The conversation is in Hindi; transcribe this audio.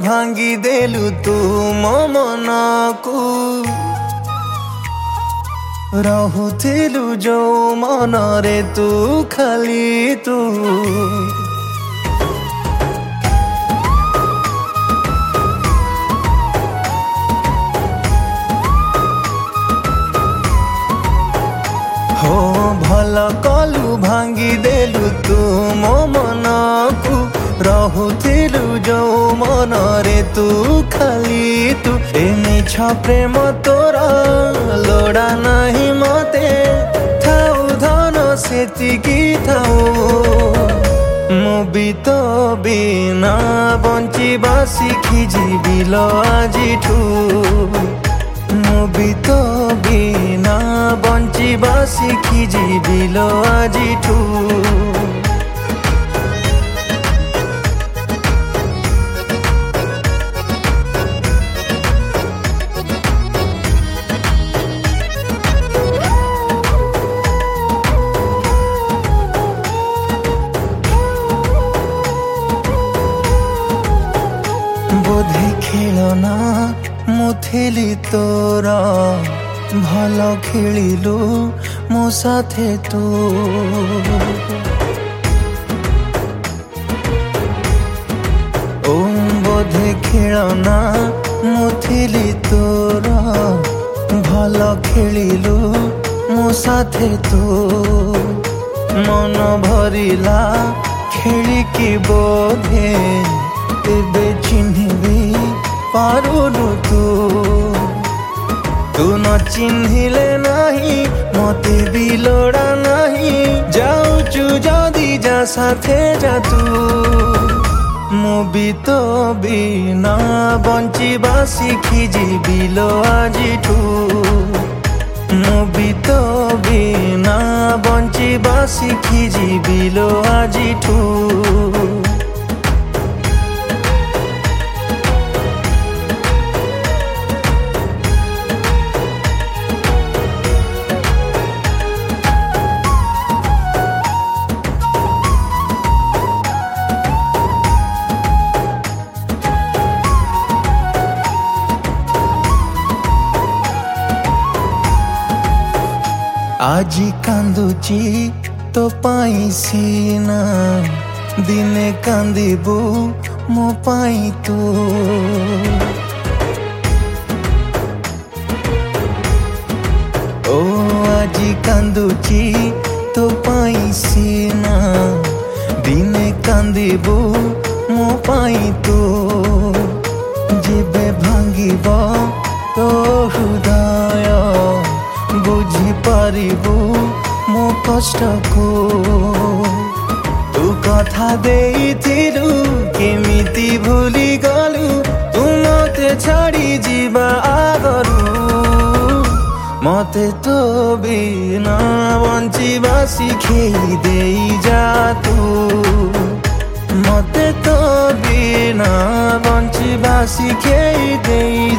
भांगी देलु तू मो मनकू रहुथिलु जो मनरे तू खाली तू हो भल कलु भांगी देलु तू मो मनकू रहुथिलु जो मनरे तू खाली तू ए मिछ प्रेम तोरा लोड़ा नहीं मते थाउ धन सेतिकी थाउ मु भी तो बिना बंचिबा शिखी जीविल आजिठू मु भी तो बिना बंचिबा शिखी जीविल आजिठू बोधे खेलना मुथिली तोरा भल खेलिलु मो साथे तू ओ बोधे खेलना मुथिली तोरा भल खेलिलु मो साथे तू मन भरिला खेलिकी बोधे तेबे चिन्हिबी पारुनु तू न चिन्हिले नहीं मते भी लोड़ा नहीं जाऊचु जदी जा साथे जा तू मु भी तो बिना बंचिबा शिखी जीविल आजिठू मु भी तो बिना बंचिबा शिखी जीविल आजिठू आजी कांदुची तो पाई सीना दिने कांदिबू मो पाई तू ओ आजी कांदुची तो पाई सीना दिने कांदिबू मो पाई तू जेबे भांगिबो तो हृदय बुझी पारिबू मो कष्ट को तू कथा देइथिलु केमिति भूली गलु तू मते छाड़ी जीवा आगरु मते तो बिना बंचिबा शिखेई देई जा तू मते तो बिना बंचिबा शिखेई देई